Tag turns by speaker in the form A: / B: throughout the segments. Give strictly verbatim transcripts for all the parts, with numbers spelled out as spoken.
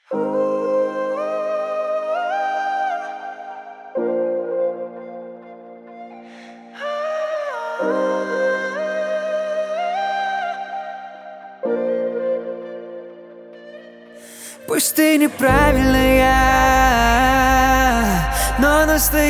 A: Пусть ты неправильная, но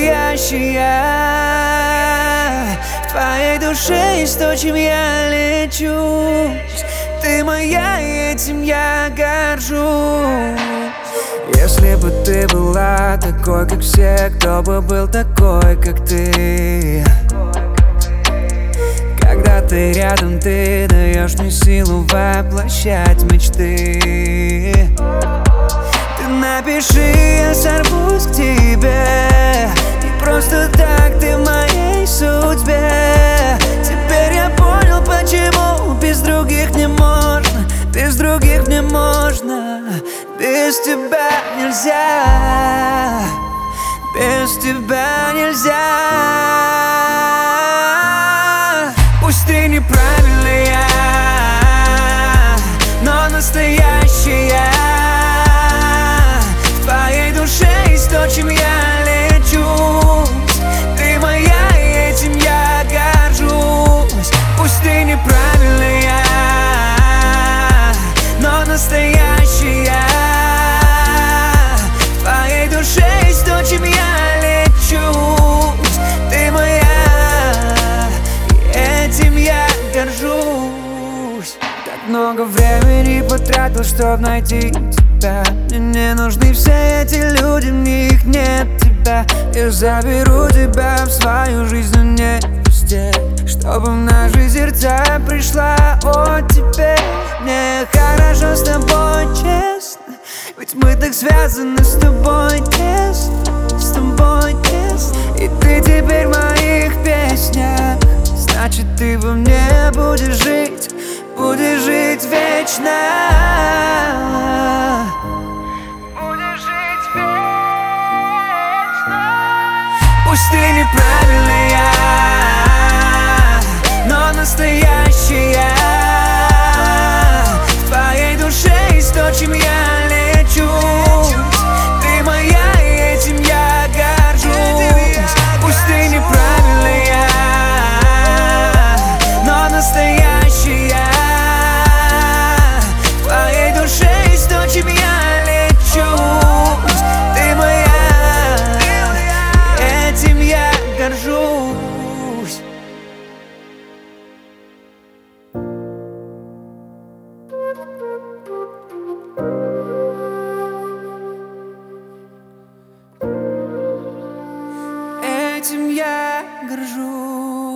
A: настоящая. В твоей душе есть то, чем я лечусь. Ты моя, и этим я горжусь. Если бы ты была такой, как все, кто бы был такой, как ты? Когда ты рядом, ты даешь мне силу воплощать мечты. Ты напиши, я сорвусь к тебе. Не просто так ты в моей судьбе. Теперь я понял, почему без других не можно. Без других не можно. Без тебя нельзя. Без тебя нельзя. Пусть ты неправильная, но настоящая. В твоей душе есть то, чем я лечусь. Ты моя, и этим я горжусь. Пусть ты неправильная, но настоящая. В твоей душе есть то, чем я лечусь. Ты моя, и этим я горжусь. Так много времени потратил, чтоб найти тебя. Мне не нужны все эти люди, в них нет тебя. Я заберу тебя в свою жизнь, но не пустей, чтобы в наши сердца пришла оттепель. Мне хорошо с тобой, честно, ведь мы так связаны с тобой тесно, с тобой тесно. И ты теперь в моих песнях, значит ты во мне будешь жить, будешь жить вечно. Будешь жить вечно. Пусть ты неправильная, но настоящая. В твоей душе есть то, чем я лечусь. Ты моя, и этим я горжусь. Пусть ты неправильная, но настоящая. В твоей душе есть то, чем я лечусь. Ты моя, и этим я горжусь. Этим я горжусь.